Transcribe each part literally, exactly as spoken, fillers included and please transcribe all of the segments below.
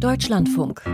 Deutschlandfunk.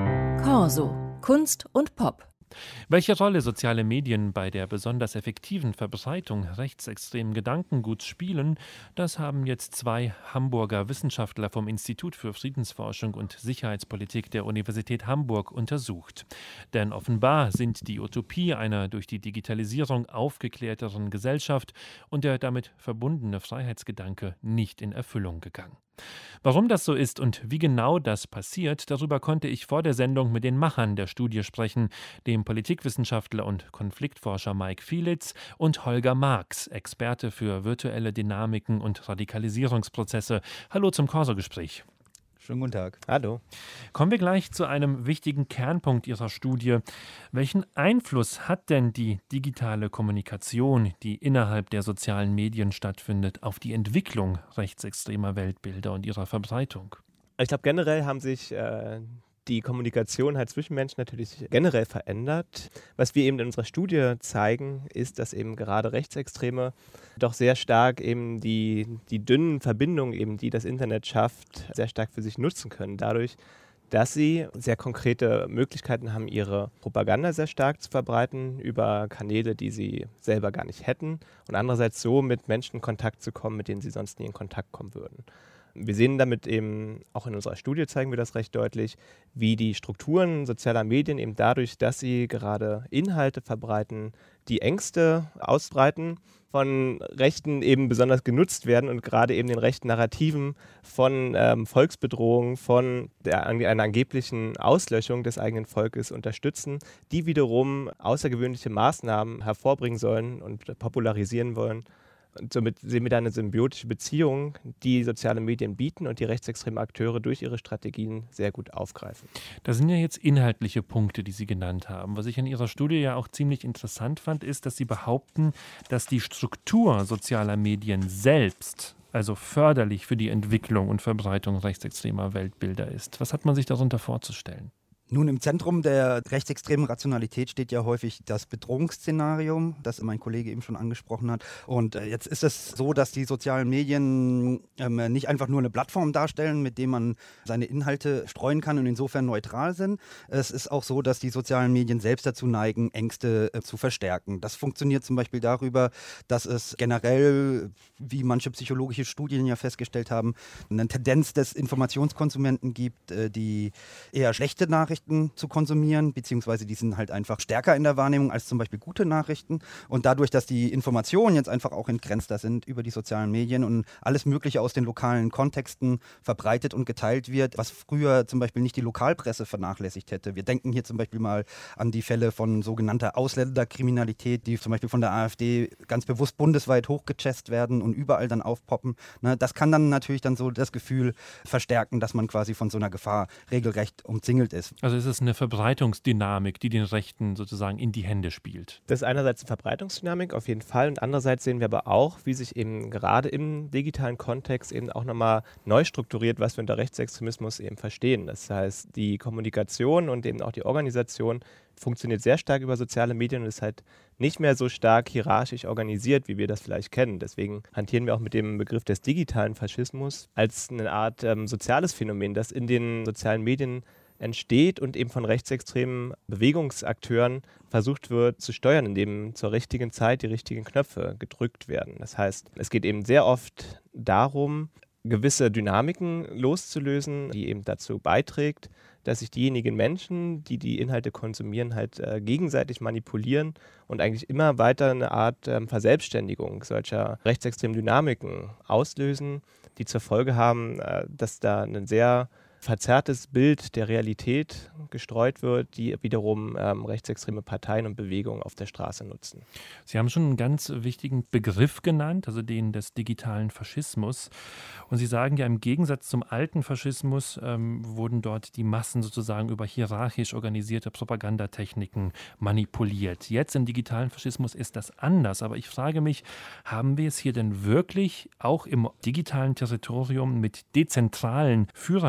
Corso. Kunst und Pop. Welche Rolle soziale Medien bei der besonders effektiven Verbreitung rechtsextremen Gedankenguts spielen, das haben jetzt zwei Hamburger Wissenschaftler vom Institut für Friedensforschung und Sicherheitspolitik der Universität Hamburg untersucht. Denn offenbar sind die Utopie einer durch die Digitalisierung aufgeklärteren Gesellschaft und der damit verbundene Freiheitsgedanke nicht in Erfüllung gegangen. Warum das so ist und wie genau das passiert, darüber konnte ich vor der Sendung mit den Machern der Studie sprechen, dem Politikwissenschaftler und Konfliktforscher Mike Fielitz und Holger Marx, Experte für virtuelle Dynamiken und Radikalisierungsprozesse. Hallo zum Corso-Gespräch. Schönen guten Tag. Hallo. Kommen wir gleich zu einem wichtigen Kernpunkt Ihrer Studie. Welchen Einfluss hat denn die digitale Kommunikation, die innerhalb der sozialen Medien stattfindet, auf die Entwicklung rechtsextremer Weltbilder und ihrer Verbreitung? Ich glaube, generell haben sich äh, die Kommunikation halt zwischen Menschen natürlich generell verändert. Was wir eben in unserer Studie zeigen, ist, dass eben gerade Rechtsextreme doch sehr stark eben die, die dünnen Verbindungen, eben, die das Internet schafft, sehr stark für sich nutzen können. Dadurch, dass sie sehr konkrete Möglichkeiten haben, ihre Propaganda sehr stark zu verbreiten über Kanäle, die sie selber gar nicht hätten. Und andererseits so mit Menschen in Kontakt zu kommen, mit denen sie sonst nie in Kontakt kommen würden. Wir sehen damit eben, auch in unserer Studie zeigen wir das recht deutlich, wie die Strukturen sozialer Medien eben dadurch, dass sie gerade Inhalte verbreiten, die Ängste ausbreiten, von Rechten eben besonders genutzt werden und gerade eben den rechten Narrativen von ähm, Volksbedrohung, von der, einer angeblichen Auslöschung des eigenen Volkes unterstützen, die wiederum außergewöhnliche Maßnahmen hervorbringen sollen und popularisieren wollen. Und somit sehen wir da eine symbiotische Beziehung, die soziale Medien bieten und die rechtsextremen Akteure durch ihre Strategien sehr gut aufgreifen. Das sind ja jetzt inhaltliche Punkte, die Sie genannt haben. Was ich in Ihrer Studie ja auch ziemlich interessant fand, ist, dass Sie behaupten, dass die Struktur sozialer Medien selbst, also förderlich für die Entwicklung und Verbreitung rechtsextremer Weltbilder ist. Was hat man sich darunter vorzustellen? Nun, im Zentrum der rechtsextremen Rationalität steht ja häufig das Bedrohungsszenarium, das mein Kollege eben schon angesprochen hat. Und äh, jetzt ist es so, dass die sozialen Medien ähm, nicht einfach nur eine Plattform darstellen, mit der man seine Inhalte streuen kann und insofern neutral sind. Es ist auch so, dass die sozialen Medien selbst dazu neigen, Ängste äh, zu verstärken. Das funktioniert zum Beispiel darüber, dass es generell, wie manche psychologische Studien ja festgestellt haben, eine Tendenz des Informationskonsumenten gibt, äh, die eher schlechte Nachrichten zu konsumieren, beziehungsweise die sind halt einfach stärker in der Wahrnehmung als zum Beispiel gute Nachrichten. Und dadurch, dass die Informationen jetzt einfach auch entgrenzter sind über die sozialen Medien und alles Mögliche aus den lokalen Kontexten verbreitet und geteilt wird, was früher zum Beispiel nicht die Lokalpresse vernachlässigt hätte. Wir denken hier zum Beispiel mal an die Fälle von sogenannter Ausländerkriminalität, die zum Beispiel von der AfD ganz bewusst bundesweit hochgechest werden und überall dann aufpoppen. Das kann dann natürlich dann so das Gefühl verstärken, dass man quasi von so einer Gefahr regelrecht umzingelt ist. Also ist es eine Verbreitungsdynamik, die den Rechten sozusagen in die Hände spielt? Das ist einerseits eine Verbreitungsdynamik auf jeden Fall und andererseits sehen wir aber auch, wie sich eben gerade im digitalen Kontext eben auch nochmal neu strukturiert, was wir unter Rechtsextremismus eben verstehen. Das heißt, die Kommunikation und eben auch die Organisation funktioniert sehr stark über soziale Medien und ist halt nicht mehr so stark hierarchisch organisiert, wie wir das vielleicht kennen. Deswegen hantieren wir auch mit dem Begriff des digitalen Faschismus als eine Art ähm, soziales Phänomen, das in den sozialen Medien entsteht und eben von rechtsextremen Bewegungsakteuren versucht wird zu steuern, indem zur richtigen Zeit die richtigen Knöpfe gedrückt werden. Das heißt, es geht eben sehr oft darum, gewisse Dynamiken loszulösen, die eben dazu beiträgt, dass sich diejenigen Menschen, die die Inhalte konsumieren, halt äh, gegenseitig manipulieren und eigentlich immer weiter eine Art ähm, Verselbstständigung solcher rechtsextremen Dynamiken auslösen, die zur Folge haben, äh, dass da ein sehr verzerrtes Bild der Realität gestreut wird, die wiederum ähm, rechtsextreme Parteien und Bewegungen auf der Straße nutzen. Sie haben schon einen ganz wichtigen Begriff genannt, also den des digitalen Faschismus. Und Sie sagen ja, im Gegensatz zum alten Faschismus ähm, wurden dort die Massen sozusagen über hierarchisch organisierte Propagandatechniken manipuliert. Jetzt im digitalen Faschismus ist das anders. Aber ich frage mich, haben wir es hier denn wirklich auch im digitalen Territorium mit dezentralen, führerlosen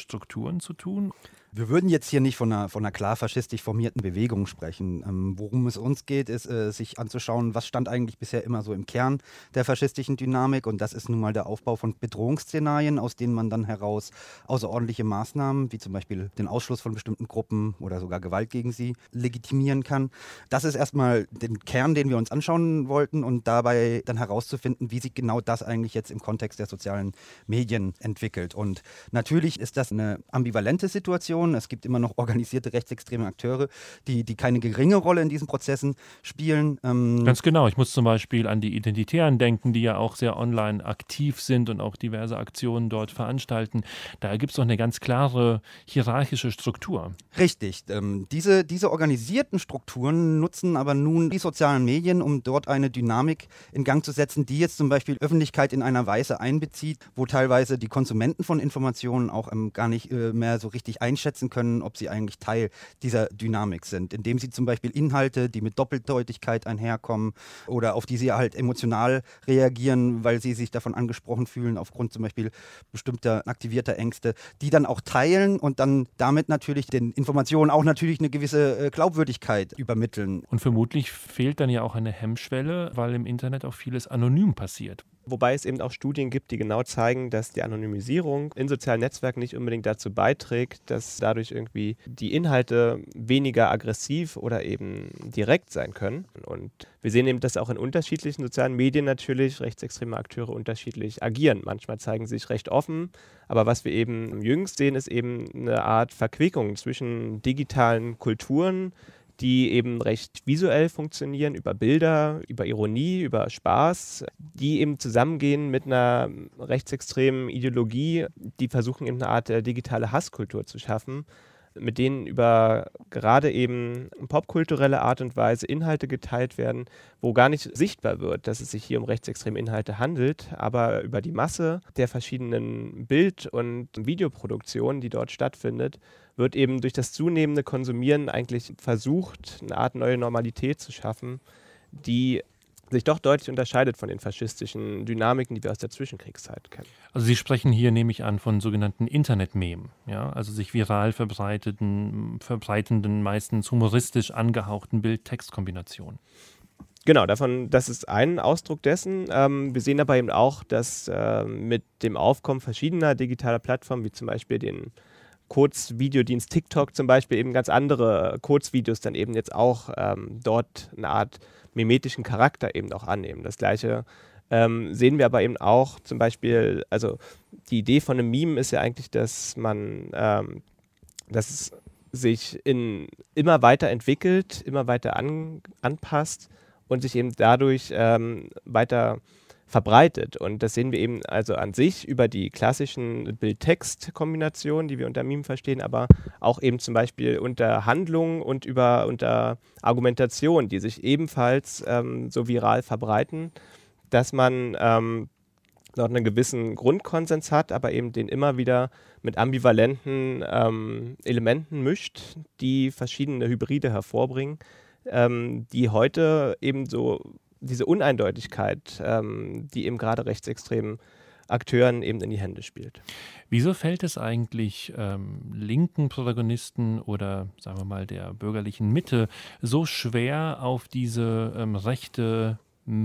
Strukturen zu tun? Wir würden jetzt hier nicht von einer, von einer klar faschistisch formierten Bewegung sprechen. Ähm, worum es uns geht, ist, äh, sich anzuschauen, was stand eigentlich bisher immer so im Kern der faschistischen Dynamik. Und das ist nun mal der Aufbau von Bedrohungsszenarien, aus denen man dann heraus außerordentliche Maßnahmen, wie zum Beispiel den Ausschluss von bestimmten Gruppen oder sogar Gewalt gegen sie, legitimieren kann. Das ist erstmal den Kern, den wir uns anschauen wollten und dabei dann herauszufinden, wie sich genau das eigentlich jetzt im Kontext der sozialen Medien entwickelt. Und natürlich ist das eine ambivalente Situation. Es gibt immer noch organisierte rechtsextreme Akteure, die, die keine geringe Rolle in diesen Prozessen spielen. Ähm Ganz genau. Ich muss zum Beispiel an die Identitären denken, die ja auch sehr online aktiv sind und auch diverse Aktionen dort veranstalten. Da gibt es doch eine ganz klare hierarchische Struktur. Richtig. Ähm, diese, diese organisierten Strukturen nutzen aber nun die sozialen Medien, um dort eine Dynamik in Gang zu setzen, die jetzt zum Beispiel Öffentlichkeit in einer Weise einbezieht, wo teilweise die Konsumenten von Informationen auch ähm, gar nicht äh, mehr so richtig einschätzen können, ob sie eigentlich Teil dieser Dynamik sind, indem sie zum Beispiel Inhalte, die mit Doppeldeutigkeit einherkommen oder auf die sie halt emotional reagieren, weil sie sich davon angesprochen fühlen, aufgrund zum Beispiel bestimmter aktivierter Ängste, die dann auch teilen und dann damit natürlich den Informationen auch natürlich eine gewisse äh, Glaubwürdigkeit übermitteln. Und vermutlich fehlt dann ja auch eine Hemmschwelle, weil im Internet auch vieles anonym passiert. Wobei es eben auch Studien gibt, die genau zeigen, dass die Anonymisierung in sozialen Netzwerken nicht unbedingt dazu beiträgt, dass dadurch irgendwie die Inhalte weniger aggressiv oder eben direkt sein können. Und wir sehen eben, dass auch in unterschiedlichen sozialen Medien natürlich rechtsextreme Akteure unterschiedlich agieren. Manchmal zeigen sie sich recht offen, aber was wir eben jüngst sehen, ist eben eine Art Verquickung zwischen digitalen Kulturen, die eben recht visuell funktionieren, über Bilder, über Ironie, über Spaß, die eben zusammengehen mit einer rechtsextremen Ideologie, die versuchen eben eine Art äh, digitale Hasskultur zu schaffen, mit denen über gerade eben popkulturelle Art und Weise Inhalte geteilt werden, wo gar nicht sichtbar wird, dass es sich hier um rechtsextreme Inhalte handelt, aber über die Masse der verschiedenen Bild- und Videoproduktionen, die dort stattfindet, wird eben durch das zunehmende Konsumieren eigentlich versucht, eine Art neue Normalität zu schaffen, die sich doch deutlich unterscheidet von den faschistischen Dynamiken, die wir aus der Zwischenkriegszeit kennen. Also Sie sprechen hier, nehme ich an, von sogenannten Internet-Memen, ja? Also sich viral verbreiteten, verbreitenden, meistens humoristisch angehauchten Bild-Text-Kombinationen. Genau, davon, das ist ein Ausdruck dessen. Ähm, wir sehen aber eben auch, dass äh, mit dem Aufkommen verschiedener digitaler Plattformen, wie zum Beispiel den Kurzvideodienst TikTok zum Beispiel, eben ganz andere Kurzvideos dann eben jetzt auch ähm, dort eine Art mimetischen Charakter eben auch annehmen. Das Gleiche ähm, sehen wir aber eben auch zum Beispiel, also die Idee von einem Meme ist ja eigentlich, dass man, ähm, dass es sich in, immer weiter entwickelt, immer weiter an, anpasst und sich eben dadurch ähm, weiter verbreitet. Und das sehen wir eben also an sich über die klassischen Bild-Text-Kombinationen, die wir unter Meme verstehen, aber auch eben zum Beispiel unter Handlungen und über, unter Argumentation, die sich ebenfalls ähm, so viral verbreiten, dass man ähm, noch einen gewissen Grundkonsens hat, aber eben den immer wieder mit ambivalenten ähm, Elementen mischt, die verschiedene Hybride hervorbringen, ähm, die heute eben so diese Uneindeutigkeit, ähm, die eben gerade rechtsextremen Akteuren eben in die Hände spielt. Wieso fällt es eigentlich ähm, linken Protagonisten oder sagen wir mal der bürgerlichen Mitte so schwer, auf diese ähm, rechte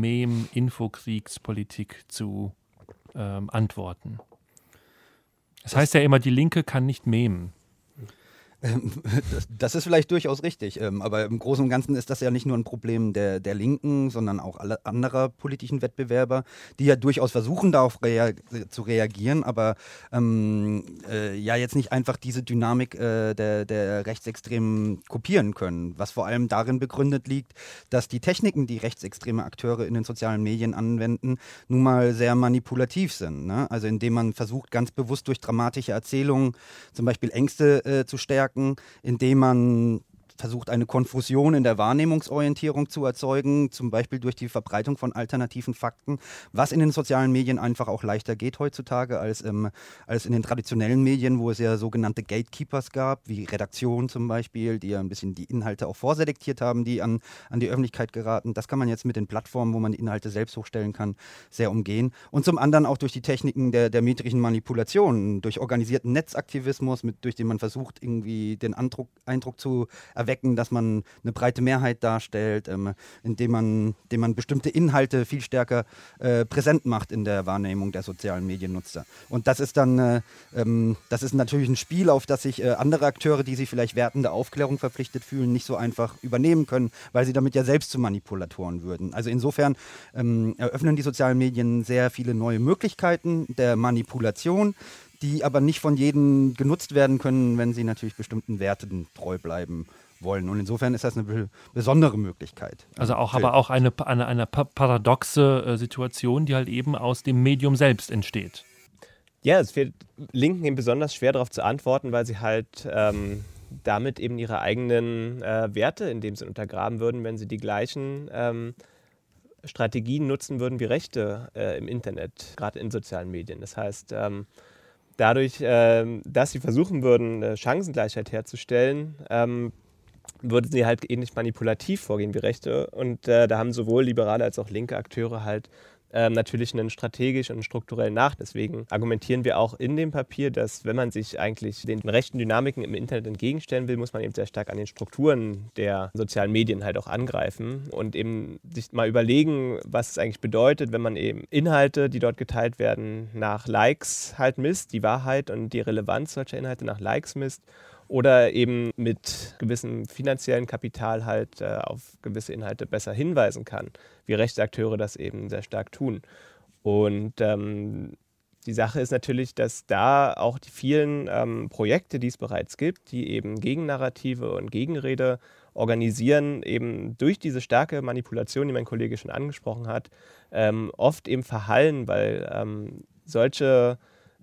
Mem-Infokriegspolitik zu ähm, antworten? Das heißt ja immer, die Linke kann nicht memen. Das, das ist vielleicht durchaus richtig, ähm, aber im Großen und Ganzen ist das ja nicht nur ein Problem der, der Linken, sondern auch aller anderer politischen Wettbewerber, die ja durchaus versuchen, darauf rea- zu reagieren, aber ähm, äh, ja jetzt nicht einfach diese Dynamik äh, der, der Rechtsextremen kopieren können, was vor allem darin begründet liegt, dass die Techniken, die rechtsextreme Akteure in den sozialen Medien anwenden, nun mal sehr manipulativ sind, ne? Also indem man versucht, ganz bewusst durch dramatische Erzählungen zum Beispiel Ängste äh, zu stärken, indem man versucht, eine Konfusion in der Wahrnehmungsorientierung zu erzeugen, zum Beispiel durch die Verbreitung von alternativen Fakten, was in den sozialen Medien einfach auch leichter geht heutzutage als, ähm, als in den traditionellen Medien, wo es ja sogenannte Gatekeepers gab, wie Redaktion zum Beispiel, die ja ein bisschen die Inhalte auch vorselektiert haben, die an, an die Öffentlichkeit geraten. Das kann man jetzt mit den Plattformen, wo man die Inhalte selbst hochstellen kann, sehr umgehen. Und zum anderen auch durch die Techniken der, der metrischen Manipulation, durch organisierten Netzaktivismus, mit, durch den man versucht, irgendwie den Eindruck, Eindruck zu erwecken, dass man eine breite Mehrheit darstellt, ähm, indem man, indem man bestimmte Inhalte viel stärker äh, präsent macht in der Wahrnehmung der sozialen Mediennutzer. Und das ist dann, äh, ähm, das ist natürlich ein Spiel, auf das sich äh, andere Akteure, die sich vielleicht wertende Aufklärung verpflichtet fühlen, nicht so einfach übernehmen können, weil sie damit ja selbst zu Manipulatoren würden. Also insofern ähm, eröffnen die sozialen Medien sehr viele neue Möglichkeiten der Manipulation, die aber nicht von jedem genutzt werden können, wenn sie natürlich bestimmten Werten treu bleiben wollen. Und insofern ist das eine be- besondere Möglichkeit. Also auch, aber auch eine, eine, eine paradoxe äh, Situation, die halt eben aus dem Medium selbst entsteht. Ja, es fällt Linken eben besonders schwer darauf zu antworten, weil sie halt ähm, damit eben ihre eigenen äh, Werte in dem Sinn untergraben würden, wenn sie die gleichen ähm, Strategien nutzen würden wie Rechte äh, im Internet, gerade in sozialen Medien. Das heißt, ähm, dadurch, äh, dass sie versuchen würden, eine Chancengleichheit herzustellen, ähm, würden sie halt ähnlich manipulativ vorgehen wie Rechte. Und äh, da haben sowohl liberale als auch linke Akteure halt ähm, natürlich einen strategischen und strukturellen Nachteil. Deswegen argumentieren wir auch in dem Papier, dass wenn man sich eigentlich den rechten Dynamiken im Internet entgegenstellen will, muss man eben sehr stark an den Strukturen der sozialen Medien halt auch angreifen und eben sich mal überlegen, was es eigentlich bedeutet, wenn man eben Inhalte, die dort geteilt werden, nach Likes halt misst, die Wahrheit und die Relevanz solcher Inhalte nach Likes misst. Oder eben mit gewissem finanziellen Kapital halt äh, auf gewisse Inhalte besser hinweisen kann, wie rechte Akteure das eben sehr stark tun. Und ähm, die Sache ist natürlich, dass da auch die vielen ähm, Projekte, die es bereits gibt, die eben Gegennarrative und Gegenrede organisieren, eben durch diese starke Manipulation, die mein Kollege schon angesprochen hat, ähm, oft eben verhallen, weil ähm, solche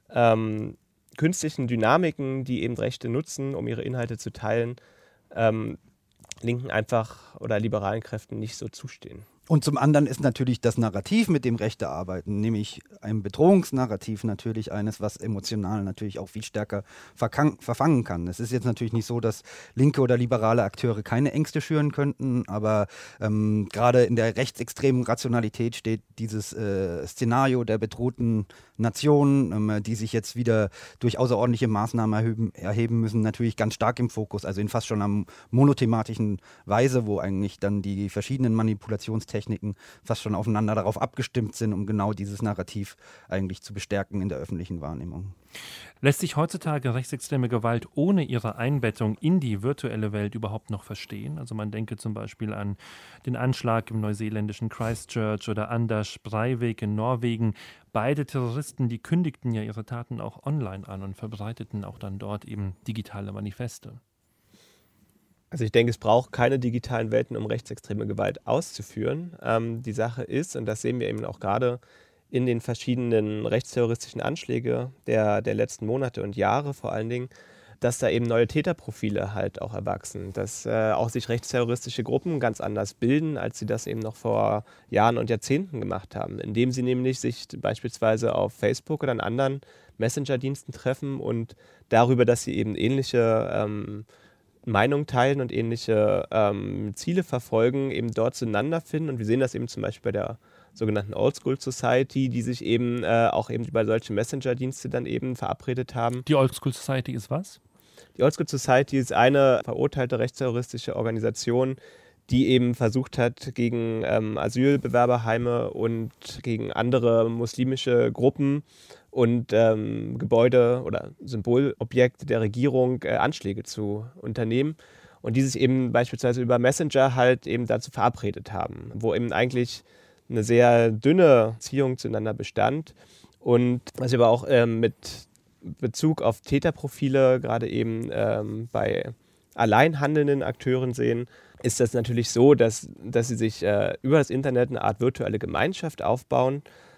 ähm, künstlichen Dynamiken, die eben Rechte nutzen, um ihre Inhalte zu teilen, ähm, linken einfach oder liberalen Kräften nicht so zustehen. Und zum anderen ist natürlich das Narrativ, mit dem Rechte arbeiten, nämlich ein Bedrohungsnarrativ natürlich eines, was emotional natürlich auch viel stärker verkang- verfangen kann. Es ist jetzt natürlich nicht so, dass linke oder liberale Akteure keine Ängste schüren könnten, aber ähm, gerade in der rechtsextremen Rationalität steht dieses äh, Szenario der bedrohten Nation, ähm, die sich jetzt wieder durch außerordentliche Maßnahmen erheben, erheben müssen, natürlich ganz stark im Fokus, also in fast schon einer monothematischen Weise, wo eigentlich dann die verschiedenen Manipulationstechniken Techniken fast schon aufeinander darauf abgestimmt sind, um genau dieses Narrativ eigentlich zu bestärken in der öffentlichen Wahrnehmung. Lässt sich heutzutage rechtsextreme Gewalt ohne ihre Einbettung in die virtuelle Welt überhaupt noch verstehen? Also man denke zum Beispiel an den Anschlag im neuseeländischen Christchurch oder Anders Breivik in Norwegen. Beide Terroristen, die kündigten ja ihre Taten auch online an und verbreiteten auch dann dort eben digitale Manifeste. Also ich denke, es braucht keine digitalen Welten, um rechtsextreme Gewalt auszuführen. Ähm, die Sache ist, und das sehen wir eben auch gerade in den verschiedenen rechtsterroristischen Anschlägen der, der letzten Monate und Jahre vor allen Dingen, dass da eben neue Täterprofile halt auch erwachsen, dass äh, auch sich rechtsterroristische Gruppen ganz anders bilden, als sie das eben noch vor Jahren und Jahrzehnten gemacht haben, indem sie nämlich sich beispielsweise auf Facebook oder an anderen Messenger-Diensten treffen und darüber, dass sie eben ähnliche ähm, Meinungen teilen und ähnliche ähm, Ziele verfolgen, eben dort zueinander finden. Und wir sehen das eben zum Beispiel bei der sogenannten Old School Society, die sich eben äh, auch eben über solche Messenger-Dienste dann eben verabredet haben. Die Old School Society ist was? Die Old School Society ist eine verurteilte rechtsterroristische Organisation, die eben versucht hat, gegen ähm, Asylbewerberheime und gegen andere muslimische Gruppen und ähm, Gebäude oder Symbolobjekte der Regierung äh, Anschläge zu unternehmen. Und die sich eben beispielsweise über Messenger halt eben dazu verabredet haben, wo eben eigentlich eine sehr dünne Beziehung zueinander bestand. Und was wir aber auch ähm, mit Bezug auf Täterprofile gerade eben ähm, bei allein handelnden Akteuren sehen, ist das natürlich so, dass, dass sie sich äh, über das Internet eine Art virtuelle Gemeinschaft aufbauen,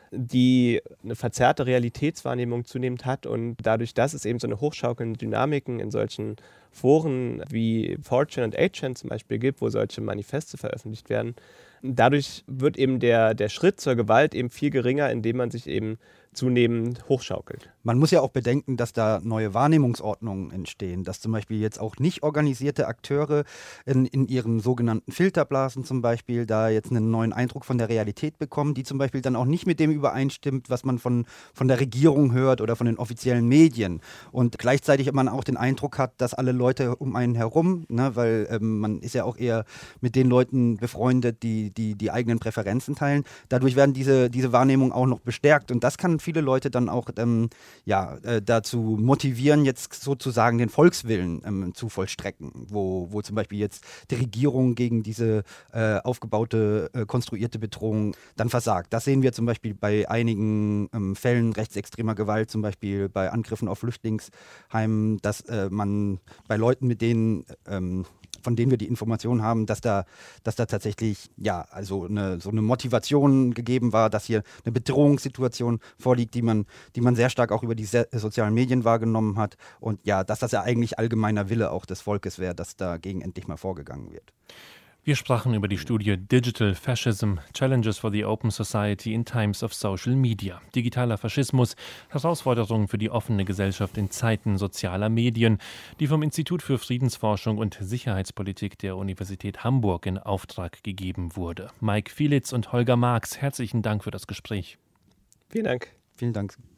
die eine verzerrte Realitätswahrnehmung zunehmend hat und dadurch, dass es eben so eine hochschaukelnde Dynamiken in solchen Foren wie four chan und eight chan zum Beispiel gibt, wo solche Manifeste veröffentlicht werden, dadurch wird eben der, der Schritt zur Gewalt eben viel geringer, indem man sich eben zunehmend hochschaukelt. Man muss ja auch bedenken, dass da neue Wahrnehmungsordnungen entstehen, dass zum Beispiel jetzt auch nicht organisierte Akteure in, in ihren sogenannten Filterblasen zum Beispiel da jetzt einen neuen Eindruck von der Realität bekommen, die zum Beispiel dann auch nicht mit dem übereinstimmt, was man von, von der Regierung hört oder von den offiziellen Medien. Und gleichzeitig man auch den Eindruck hat, dass alle Leute um einen herum, ne, weil ähm, man ist ja auch eher mit den Leuten befreundet, die die, die eigenen Präferenzen teilen. Dadurch werden diese, diese Wahrnehmungen auch noch bestärkt und das kann viele Leute dann auch ähm, ja, äh, dazu motivieren, jetzt sozusagen den Volkswillen ähm, zu vollstrecken, wo, wo zum Beispiel jetzt die Regierung gegen diese äh, aufgebaute, äh, konstruierte Bedrohung dann versagt. Das sehen wir zum Beispiel bei einigen ähm, Fällen rechtsextremer Gewalt, zum Beispiel bei Angriffen auf Flüchtlingsheimen, dass äh, man bei Leuten, mit denen ähm, von denen wir die Informationen haben, dass da, dass da tatsächlich ja, also eine, so eine Motivation gegeben war, dass hier eine Bedrohungssituation vorliegt, die man, die man sehr stark auch über die se- sozialen Medien wahrgenommen hat und ja, dass das ja eigentlich allgemeiner Wille auch des Volkes wäre, dass dagegen endlich mal vorgegangen wird. Wir sprachen über die Studie Digital Fascism, Challenges for the Open Society in Times of Social Media. Digitaler Faschismus, Herausforderungen für die offene Gesellschaft in Zeiten sozialer Medien, die vom Institut für Friedensforschung und Sicherheitspolitik der Universität Hamburg in Auftrag gegeben wurde. Mike Fielitz und Holger Marx, herzlichen Dank für das Gespräch. Vielen Dank. Vielen Dank.